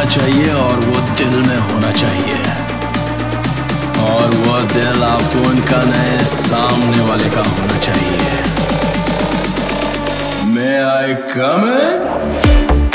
होना चाहिए और वो दिल में होना चाहिए, और वो दिल आपको उनका नए सामने वाले का होना चाहिए। May I come in?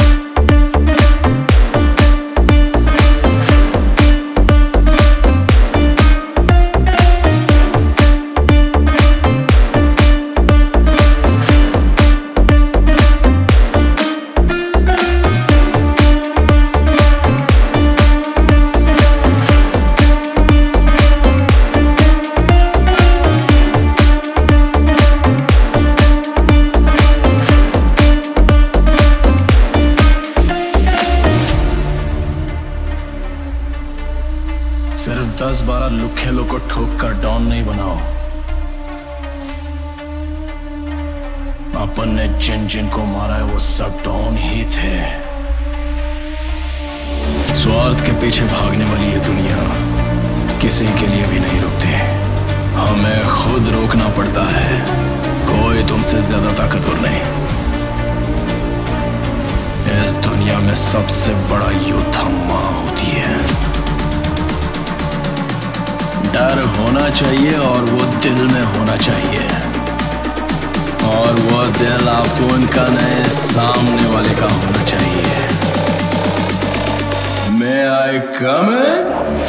सिर्फ 10-12 लुखेलों को ठोक कर डॉन नहीं बनाओ। अपन ने जिन जिन को मारा है वो सब डॉन ही थे। स्वार्थ के पीछे भागने वाली ये दुनिया किसी के लिए भी नहीं रुकती। हमें खुद रोकना पड़ता है, कोई तुमसे ज्यादा ताकतवर नहीं। इस दुनिया में सबसे बड़ा योद्धा मां होती है। डर होना चाहिए और वो दिल में होना चाहिए, और वो दिल आपको उनका नए सामने वाले का होना चाहिए। May I come in?